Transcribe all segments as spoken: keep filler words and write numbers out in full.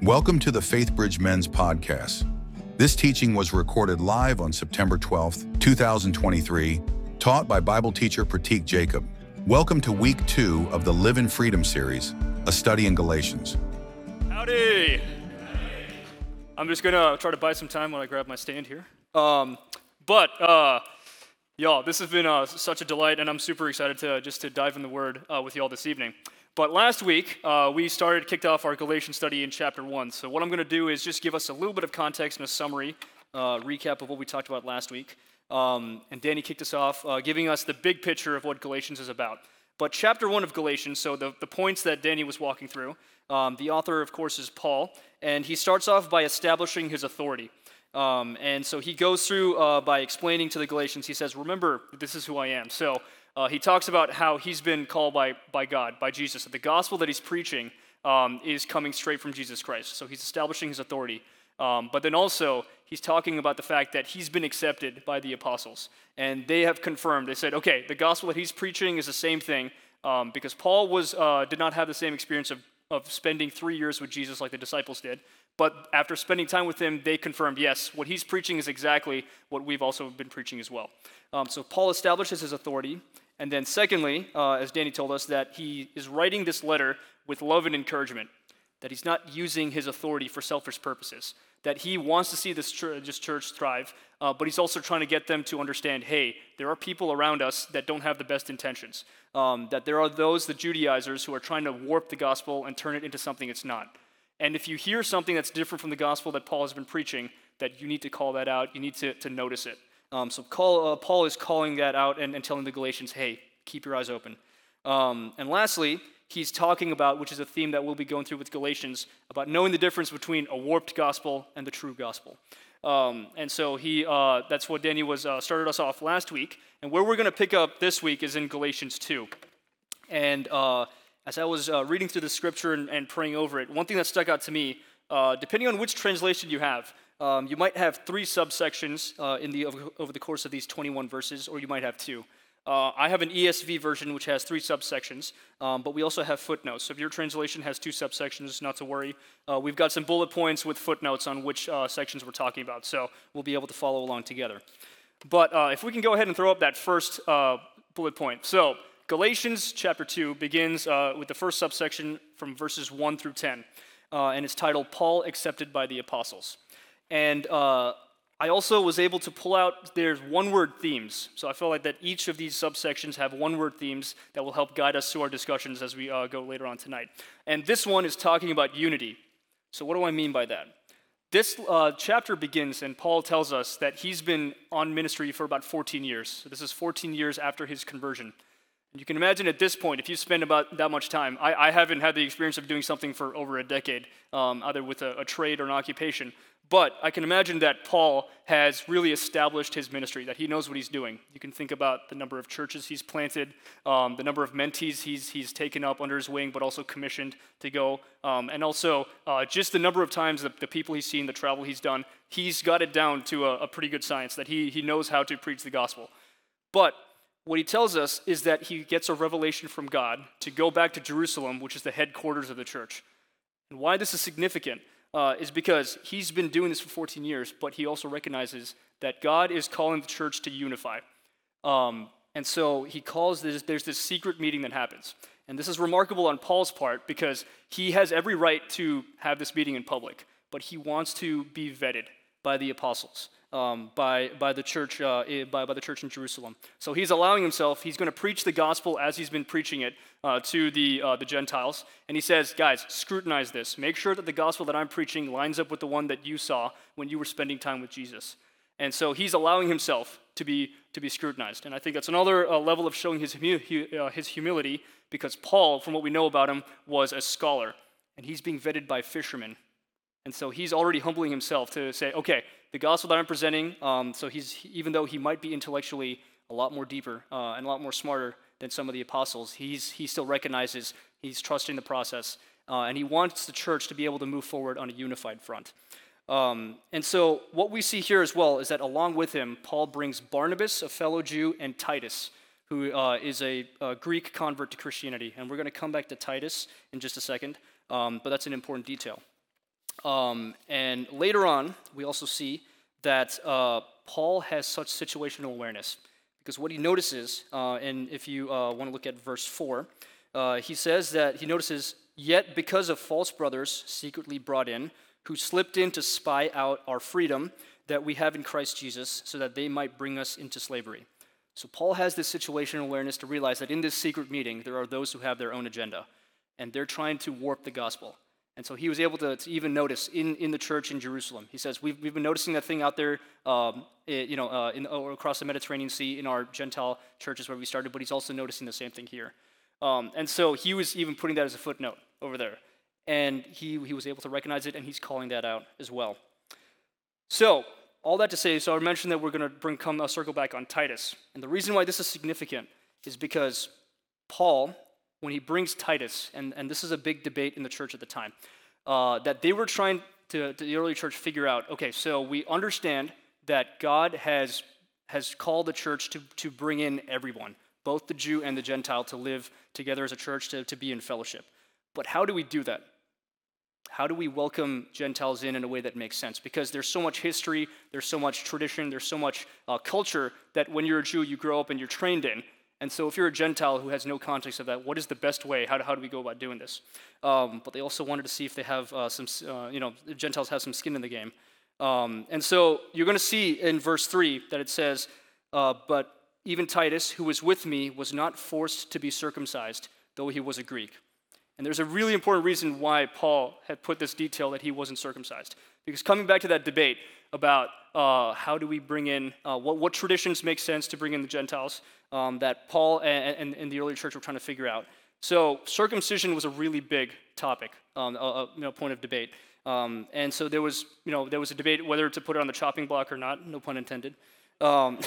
Welcome to the FaithBridge Men's Podcast. This teaching was recorded live on September twelfth, two thousand twenty-three, taught by Bible teacher Pratik Jacob. Welcome to week two of the Live in Freedom series, a study in Galatians. Howdy! I'm just gonna try to buy some time when I grab my stand here. Um, but, uh, y'all, this has been uh, such a delight, and I'm super excited to just to dive in the Word uh, with y'all this evening. But last week, uh, we started, kicked off our Galatians study in chapter one. So what I'm going to do is just give us a little bit of context and a summary, uh, recap of what we talked about last week. Um, and Danny kicked us off, uh, giving us the big picture of what Galatians is about. But chapter one of Galatians, so the, the points that Danny was walking through, um, the author, of course, is Paul, and he starts off by establishing his authority. Um, and so he goes through uh, by explaining to the Galatians, he says, remember, this is who I am. So Uh, he talks about how he's been called by, by God, by Jesus, that the gospel that he's preaching um, is coming straight from Jesus Christ. So he's establishing his authority. Um, but then also, he's talking about the fact that he's been accepted by the apostles. And they have confirmed, they said, okay, the gospel that he's preaching is the same thing, um, because Paul was uh, did not have the same experience of, of spending three years with Jesus like the disciples did. But after spending time with him, they confirmed, yes, what he's preaching is exactly what we've also been preaching as well. Um, so Paul establishes his authority. And then secondly, uh, as Danny told us, that he is writing this letter with love and encouragement, that he's not using his authority for selfish purposes, that he wants to see this church, this church thrive, uh, but he's also trying to get them to understand, hey, there are people around us that don't have the best intentions, um, that there are those, the Judaizers, who are trying to warp the gospel and turn it into something it's not. And if you hear something that's different from the gospel that Paul has been preaching, that you need to call that out, you need to, to notice it. Um, so call, uh, Paul is calling that out and, and telling the Galatians, hey, keep your eyes open. Um, and lastly, he's talking about, which is a theme that we'll be going through with Galatians, about knowing the difference between a warped gospel and the true gospel. Um, and so he, uh, that's what Danny was uh, started us off last week. And where we're going to pick up this week is in Galatians two. And uh, as I was uh, reading through the scripture and, and praying over it, one thing that stuck out to me, uh, depending on which translation you have, Um, you might have three subsections uh, in the over, over the course of these twenty-one verses, or you might have two. Uh, I have an E S V version which has three subsections, um, but we also have footnotes. So if your translation has two subsections, not to worry. Uh, we've got some bullet points with footnotes on which uh, sections we're talking about, so we'll be able to follow along together. But uh, if we can go ahead and throw up that first uh, bullet point. So Galatians chapter two begins uh, with the first subsection from verses one through ten, uh, and it's titled, Paul Accepted by the Apostles. And uh, I also was able to pull out, there's one-word themes. So I feel like that each of these subsections have one-word themes that will help guide us through our discussions as we uh, go later on tonight. And this one is talking about unity. So what do I mean by that? This uh, chapter begins, and Paul tells us that he's been on ministry for about fourteen years. So this is fourteen years after his conversion. And you can imagine at this point, if you spend about that much time, I, I haven't had the experience of doing something for over a decade, um, either with a, a trade or an occupation. But I can imagine that Paul has really established his ministry, that he knows what he's doing. You can think about the number of churches he's planted, um, the number of mentees he's he's taken up under his wing, but also commissioned to go, um, and also uh, just the number of times that the people he's seen, the travel he's done. He's got it down to a, a pretty good science, that he he knows how to preach the gospel. But what he tells us is that he gets a revelation from God to go back to Jerusalem, which is the headquarters of the church. And why this is significant Uh, is because he's been doing this for fourteen years, but he also recognizes that God is calling the church to unify. Um, and so he calls this, there's this secret meeting that happens. And this is remarkable on Paul's part because he has every right to have this meeting in public, but he wants to be vetted by the apostles, um, by, by, the church, uh, by, by the church in Jerusalem. So he's allowing himself, he's going to preach the gospel as he's been preaching it uh, to the, uh, the Gentiles. And he says, guys, scrutinize this. Make sure that the gospel that I'm preaching lines up with the one that you saw when you were spending time with Jesus. And so he's allowing himself to be, to be scrutinized. And I think that's another uh, level of showing his, humi- uh, his humility, because Paul, from what we know about him, was a scholar. And he's being vetted by fishermen. And so he's already humbling himself to say, okay, the gospel that I'm presenting, um, so he's even though he might be intellectually a lot more deeper uh, and a lot more smarter than some of the apostles, he's he still recognizes he's trusting the process, uh, and he wants the church to be able to move forward on a unified front. Um, and so what we see here as well is that along with him, Paul brings Barnabas, a fellow Jew, and Titus, who uh, is a, a Greek convert to Christianity. And we're going to come back to Titus in just a second, um, but that's an important detail. Um, and later on, we also see that uh, Paul has such situational awareness. Because what he notices, uh, and if you uh, want to look at verse four, uh, he says that he notices, "Yet because of false brothers secretly brought in, who slipped in to spy out our freedom that we have in Christ Jesus, so that they might bring us into slavery." So Paul has this situational awareness to realize that in this secret meeting, there are those who have their own agenda, and they're trying to warp the gospel. And so he was able to, to even notice in, in the church in Jerusalem. He says, we've, we've been noticing that thing out there, um, it, you know, uh, in, or across the Mediterranean Sea in our Gentile churches where we started, but he's also noticing the same thing here. Um, and so he was even putting that as a footnote over there. And he, he was able to recognize it, and he's calling that out as well. So, all that to say, so I mentioned that we're going to bring come a circle back on Titus. And the reason why this is significant is because Paul, when he brings Titus, and, and this is a big debate in the church at the time, uh, that they were trying to, to the early church figure out, okay, so we understand that God has, has called the church to, to bring in everyone, both the Jew and the Gentile, to live together as a church, to, to be in fellowship. But how do we do that? How do we welcome Gentiles in in a way that makes sense? Because there's so much history, there's so much tradition, there's so much uh, culture that when you're a Jew, you grow up and you're trained in. And so if you're a Gentile who has no context of that, what is the best way? How do, how do we go about doing this? Um, but they also wanted to see if they have uh, some, uh, you know, the Gentiles have some skin in the game. Um, and so you're going to see in verse three that it says, uh, but even Titus, who was with me, was not forced to be circumcised, though he was a Greek. And there's a really important reason why Paul had put this detail that he wasn't circumcised. Because coming back to that debate about uh, how do we bring in, uh, what, what traditions make sense to bring in the Gentiles, um, that Paul and, and, and the early church were trying to figure out. So circumcision was a really big topic, um, a, a you know, point of debate. Um, and so there was, you know, there was a debate whether to put it on the chopping block or not, no pun intended. Um,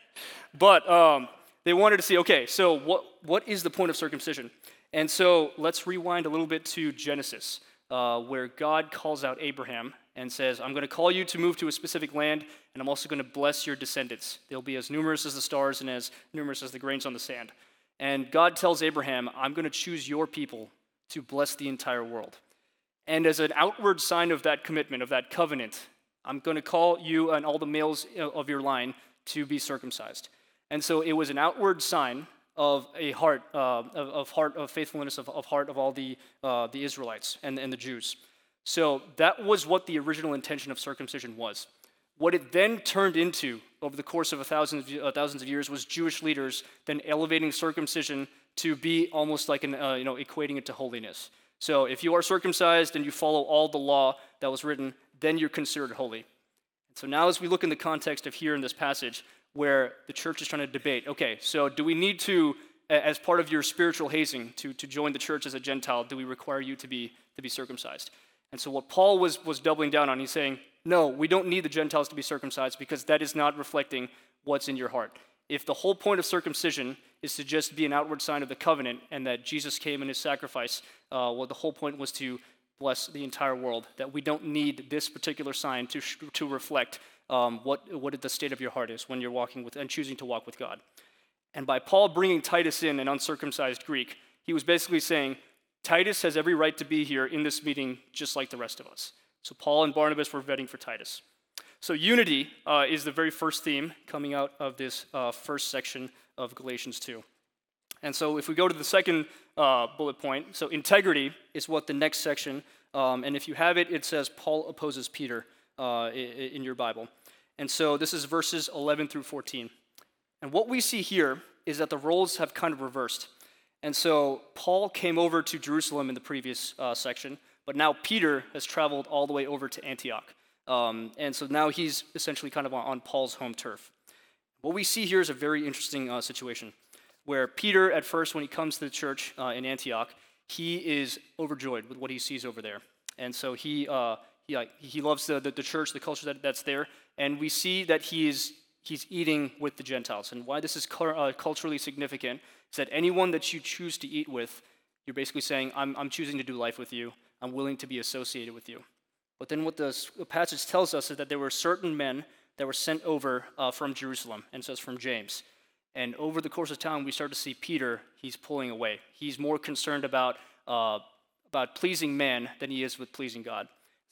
but um, they wanted to see, okay, so what what is the point of circumcision? And so let's rewind a little bit to Genesis, uh, where God calls out Abraham and says, I'm going to call you to move to a specific land, and I'm also going to bless your descendants. They'll be as numerous as the stars and as numerous as the grains on the sand. And God tells Abraham, I'm going to choose your people to bless the entire world. And as an outward sign of that commitment, of that covenant, I'm going to call you and all the males of your line to be circumcised. And so it was an outward sign of a heart, uh, of, of heart of faithfulness, of, of heart of all the uh, the Israelites and, and the Jews. So that was what the original intention of circumcision was. What it then turned into over the course of a thousand, uh, thousands of years was Jewish leaders then elevating circumcision to be almost like an, uh, you know, equating it to holiness. So if you are circumcised and you follow all the law that was written, then you're considered holy. And so now as we look in the context of here in this passage, where the church is trying to debate, okay, so do we need to, as part of your spiritual hazing, to, to join the church as a Gentile, do we require you to be to be circumcised? And so what Paul was, was doubling down on, he's saying, no, we don't need the Gentiles to be circumcised because that is not reflecting what's in your heart. If the whole point of circumcision is to just be an outward sign of the covenant and that Jesus came in his sacrifice, uh, well, the whole point was to bless the entire world, that we don't need this particular sign to, to reflect Um, what what the state of your heart is when you're walking with and choosing to walk with God. And by Paul bringing Titus in, an uncircumcised Greek, he was basically saying, Titus has every right to be here in this meeting just like the rest of us. So Paul and Barnabas were vetting for Titus. So unity uh, is the very first theme coming out of this uh, first section of Galatians two. And so if we go to the second uh, bullet point, so integrity is what the next section, um, and if you have it, it says Paul opposes Peter. Uh, in your Bible. And so this is verses eleven through fourteen. And what we see here is that the roles have kind of reversed. And so Paul came over to Jerusalem in the previous uh, section, but now Peter has traveled all the way over to Antioch. Um, and so now he's essentially kind of on, on Paul's home turf. What we see here is a very interesting uh, situation where Peter, at first, when he comes to the church uh, in Antioch, he is overjoyed with what he sees over there. And so he... Uh, He, like, he loves the, the, the church, the culture that, that's there, and we see that he is, he's eating with the Gentiles. And why this is cu- uh, culturally significant is that anyone that you choose to eat with, you're basically saying, I'm, I'm choosing to do life with you. I'm willing to be associated with you. But then what the, the passage tells us is that there were certain men that were sent over uh, from Jerusalem, and it says from James. And over the course of time, we start to see Peter, he's pulling away. He's more concerned about, uh, about pleasing man than he is with pleasing God.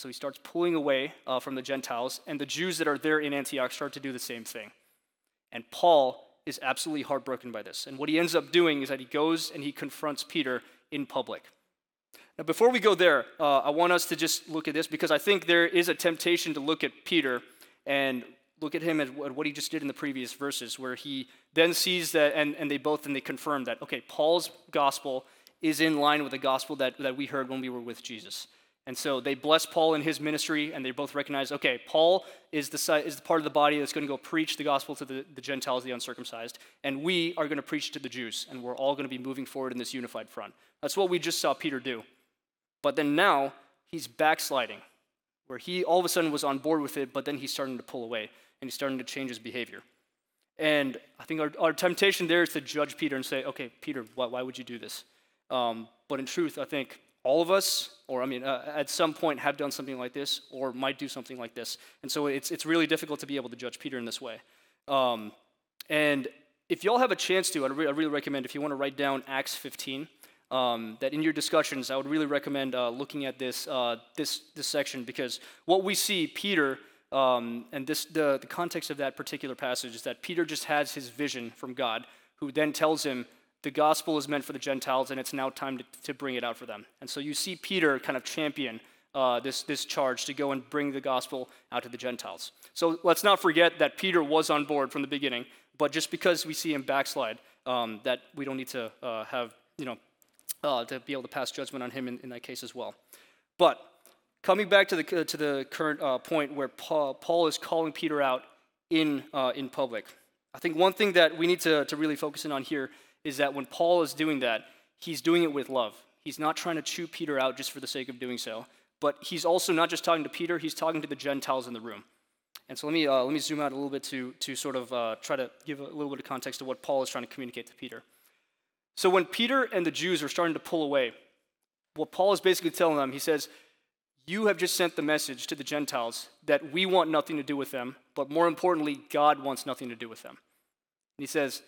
So he starts pulling away uh, from the Gentiles, and the Jews that are there in Antioch start to do the same thing. And Paul is absolutely heartbroken by this. And what he ends up doing is that he goes and he confronts Peter in public. Now, before we go there, uh, I want us to just look at this because I think there is a temptation to look at Peter and look at him at what he just did in the previous verses, where he then sees that, and, and they both, and they confirm that, okay, Paul's gospel is in line with the gospel that, that we heard when we were with Jesus. And so they bless Paul in his ministry, and they both recognize, okay, Paul is the is the part of the body that's going to go preach the gospel to the, the Gentiles, the uncircumcised, and we are going to preach to the Jews, and we're all going to be moving forward in this unified front. That's what we just saw Peter do. But then now, he's backsliding, where he all of a sudden was on board with it, but then he's starting to pull away, and he's starting to change his behavior. And I think our, our temptation there is to judge Peter and say, okay, Peter, why, why would you do this? Um, but in truth, I think all of us, or I mean, uh, at some point have done something like this, or might do something like this. And so it's it's really difficult to be able to judge Peter in this way. Um, and if y'all have a chance to, I'd, re- I'd really recommend, if you want to write down Acts fifteen, um, that in your discussions, I would really recommend uh, looking at this uh, this this section, because what we see, Peter, um, and this the, the context of that particular passage is that Peter just has his vision from God, who then tells him, the gospel is meant for the Gentiles, and it's now time to, to bring it out for them. And so you see Peter kind of champion uh, this, this charge to go and bring the gospel out to the Gentiles. So let's not forget that Peter was on board from the beginning, but just because we see him backslide, um, that we don't need to uh, have, you know, uh, to be able to pass judgment on him in, in that case as well. But coming back to the to the current uh, point where Paul, Paul is calling Peter out in uh, in public, I think one thing that we need to, to really focus in on here is that when Paul is doing that, he's doing it with love. He's not trying to chew Peter out just for the sake of doing so, but he's also not just talking to Peter, he's talking to the Gentiles in the room. And so let me uh, let me zoom out a little bit to, to sort of uh, try to give a little bit of context to what Paul is trying to communicate to Peter. So when Peter and the Jews are starting to pull away, what Paul is basically telling them, he says, you have just sent the message to the Gentiles that we want nothing to do with them, but more importantly, God wants nothing to do with them. And he says,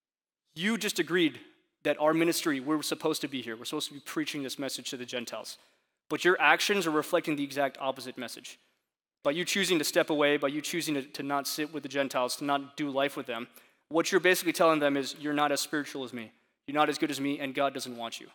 you just agreed that our ministry, we're supposed to be here. We're supposed to be preaching this message to the Gentiles. But your actions are reflecting the exact opposite message. By you choosing to step away, by you choosing to, to not sit with the Gentiles, to not do life with them, what you're basically telling them is you're not as spiritual as me. You're not as good as me, and God doesn't want you.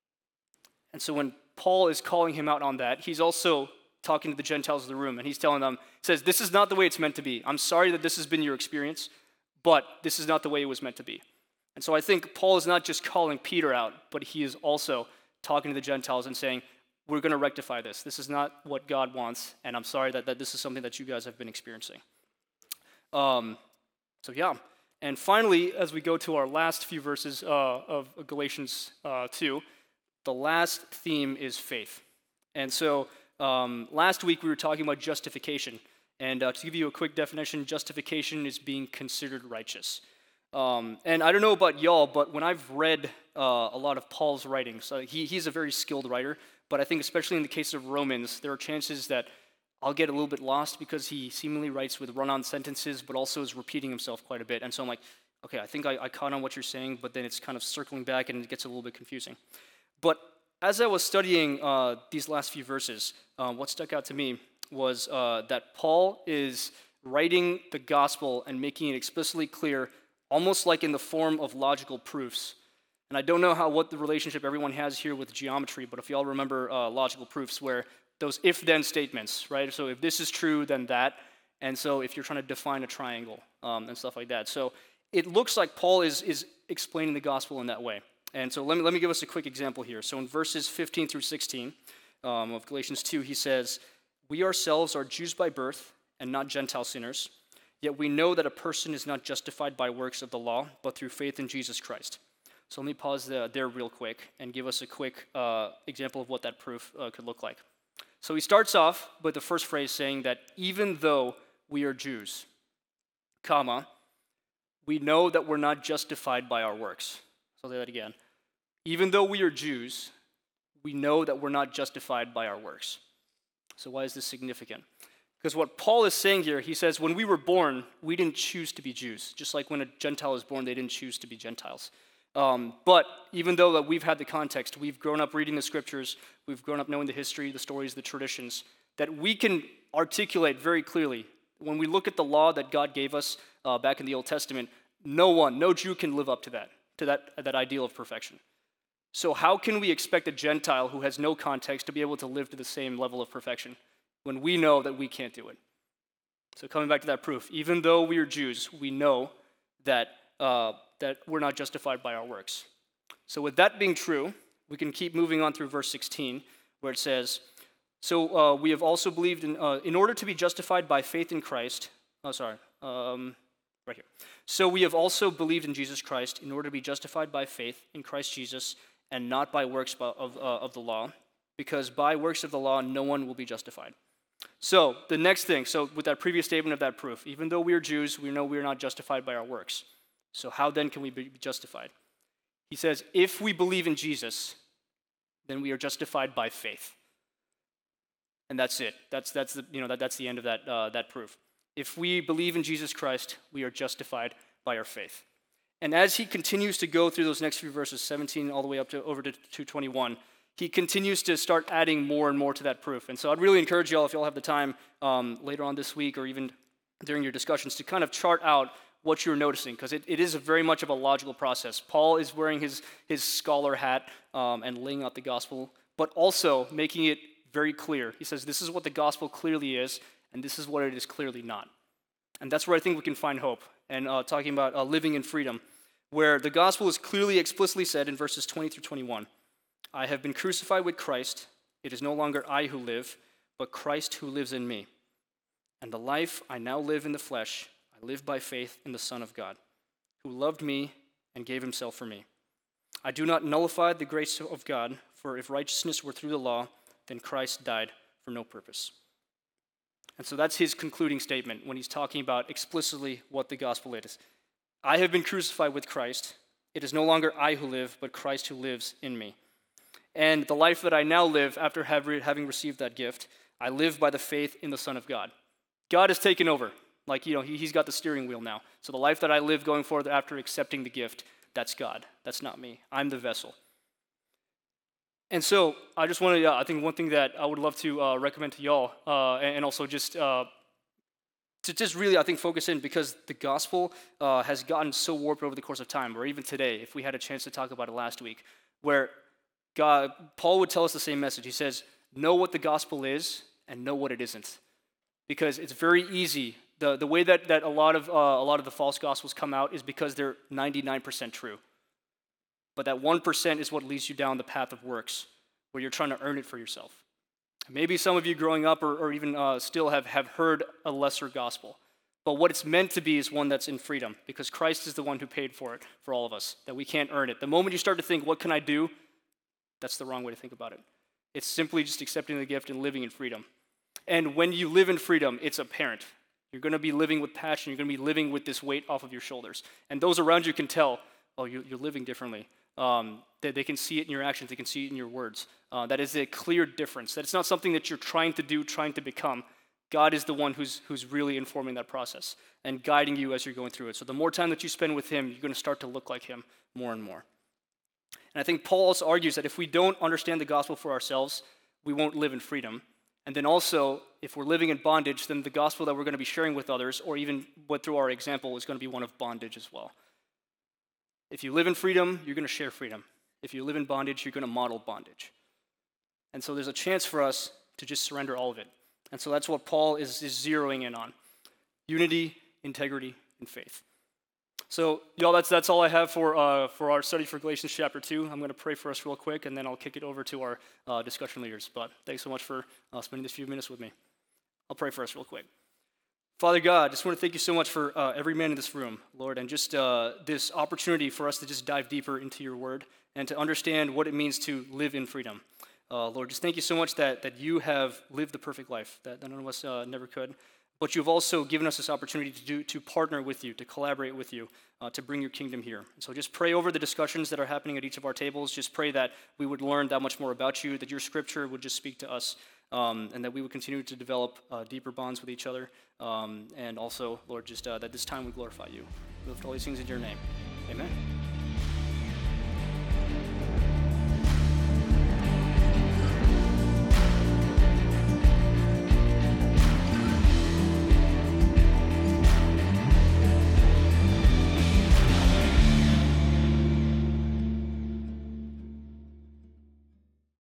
And so when Paul is calling him out on that, he's also talking to the Gentiles in the room, and he's telling them, he says, this is not the way it's meant to be. I'm sorry that this has been your experience, but this is not the way it was meant to be. And so I think Paul is not just calling Peter out, but he is also talking to the Gentiles and saying, we're going to rectify this. This is not what God wants, and I'm sorry that, that this is something that you guys have been experiencing. Um, so yeah. And finally, as we go to our last few verses uh, of Galatians uh, two, the last theme is faith. And so um, last week we were talking about justification. And uh, to give you a quick definition, justification is being considered righteous. Um, and I don't know about y'all, but when I've read uh, a lot of Paul's writings, uh, he, he's a very skilled writer, but I think especially in the case of Romans, there are chances that I'll get a little bit lost because he seemingly writes with run-on sentences, but also is repeating himself quite a bit. And so I'm like, okay, I think I, I caught on what you're saying, but then it's kind of circling back and it gets a little bit confusing. But as I was studying uh, these last few verses, uh, what stuck out to me was uh, that Paul is writing the gospel and making it explicitly clear, almost like in the form of logical proofs. And I don't know how what the relationship everyone has here with geometry, but if y'all remember uh, logical proofs where those if-then statements, right? So if this is true, then that. And so if you're trying to define a triangle um, and stuff like that. So it looks like Paul is, is explaining the gospel in that way. And so let me, let me give us a quick example here. So in verses fifteen through sixteen um, of Galatians two, he says, we ourselves are Jews by birth and not Gentile sinners. Yet we know that a person is not justified by works of the law, but through faith in Jesus Christ. So let me pause the, there real quick and give us a quick uh, example of what that proof uh, could look like. So he starts off with the first phrase saying that even though we are Jews, comma, we know that we're not justified by our works. So I'll say that again. Even though we are Jews, we know that we're not justified by our works. So why is this significant? Because what Paul is saying here, he says, when we were born, we didn't choose to be Jews. Just like when a Gentile is born, they didn't choose to be Gentiles. Um, but even though that we've had the context, we've grown up reading the scriptures, we've grown up knowing the history, the stories, the traditions, that we can articulate very clearly. When we look at the law that God gave us uh, back in the Old Testament, no one, no Jew can live up to that, to that, that ideal of perfection. So how can we expect a Gentile who has no context to be able to live to the same level of perfection when we know that we can't do it? So coming back to that proof, even though we are Jews, we know that uh, that we're not justified by our works. So with that being true, we can keep moving on through verse sixteen, where it says, so uh, we have also believed in, uh, in order to be justified by faith in Christ, oh, sorry, um, right here. So we have also believed in Jesus Christ in order to be justified by faith in Christ Jesus and not by works of, uh, of the law, because by works of the law, no one will be justified. So the next thing, so with that previous statement of that proof, even though we are Jews, we know we are not justified by our works. So how then can we be justified? He says, if we believe in Jesus, then we are justified by faith. And that's it. That's that's the you know that, that's the end of that uh, that proof. If we believe in Jesus Christ, we are justified by our faith. And as he continues to go through those next few verses, seventeen all the way up to over to two twenty-one, he continues to start adding more and more to that proof. And so I'd really encourage y'all, if y'all have the time um, later on this week or even during your discussions, to kind of chart out what you're noticing, because it, it is a very much of a logical process. Paul is wearing his, his scholar hat um, and laying out the gospel, but also making it very clear. He says, this is what the gospel clearly is, and this is what it is clearly not. And that's where I think we can find hope. And uh, talking about uh, living in freedom, where the gospel is clearly, explicitly said in verses twenty through twenty-one, I have been crucified with Christ. It is no longer I who live, but Christ who lives in me. And the life I now live in the flesh, I live by faith in the Son of God, who loved me and gave himself for me. I do not nullify the grace of God, for if righteousness were through the law, then Christ died for no purpose. And so that's his concluding statement when he's talking about explicitly what the gospel is. I have been crucified with Christ. It is no longer I who live, but Christ who lives in me. And the life that I now live after having received that gift, I live by the faith in the Son of God. God has taken over. Like, you know, he, he's got the steering wheel now. So the life that I live going forward after accepting the gift, that's God. That's not me. I'm the vessel. And so I just want to, uh, I think one thing that I would love to uh, recommend to y'all, uh, and also just uh, to just really, I think, focus in, because the gospel uh, has gotten so warped over the course of time, or even today, if we had a chance to talk about it last week, where God, Paul would tell us the same message. He says, know what the gospel is and know what it isn't. Because it's very easy. The, the way that, that a lot of uh, a lot of the false gospels come out is because they're ninety-nine percent true. But that one percent is what leads you down the path of works, where you're trying to earn it for yourself. Maybe some of you growing up or, or even uh, still have, have heard a lesser gospel. But what it's meant to be is one that's in freedom, because Christ is the one who paid for it for all of us, that we can't earn it. The moment you start to think, what can I do? That's the wrong way to think about it. It's simply just accepting the gift and living in freedom. And when you live in freedom, it's apparent. You're going to be living with passion. You're going to be living with this weight off of your shoulders. And those around you can tell, oh, you're, you're living differently. Um, they, they can see it in your actions. They can see it in your words. Uh, that is a clear difference. That it's not something that you're trying to do, trying to become. God is the one who's, who's really informing that process and guiding you as you're going through it. So the more time that you spend with him, you're going to start to look like him more and more. And I think Paul also argues that if we don't understand the gospel for ourselves, we won't live in freedom. And then also, if we're living in bondage, then the gospel that we're going to be sharing with others, or even what through our example, is going to be one of bondage as well. If you live in freedom, you're going to share freedom. If you live in bondage, you're going to model bondage. And so there's a chance for us to just surrender all of it. And so that's what Paul is, is zeroing in on. Unity, integrity, and faith. So, y'all, that's that's all I have for uh, for our study for Galatians chapter two. I'm going to pray for us real quick, and then I'll kick it over to our uh, discussion leaders. But thanks so much for uh, spending this few minutes with me. I'll pray for us real quick. Father God, I just want to thank you so much for uh, every man in this room, Lord, and just uh, this opportunity for us to just dive deeper into your word and to understand what it means to live in freedom. Uh, Lord, just thank you so much that that you have lived the perfect life that none of us uh, never could. But you've also given us this opportunity to do to partner with you, to collaborate with you, uh, to bring your kingdom here. And so just pray over the discussions that are happening at each of our tables. Just pray that we would learn that much more about you, that your scripture would just speak to us, um, and that we would continue to develop uh, deeper bonds with each other. Um, and also, Lord, just uh, that this time we glorify you. We lift all these things in your name. Amen.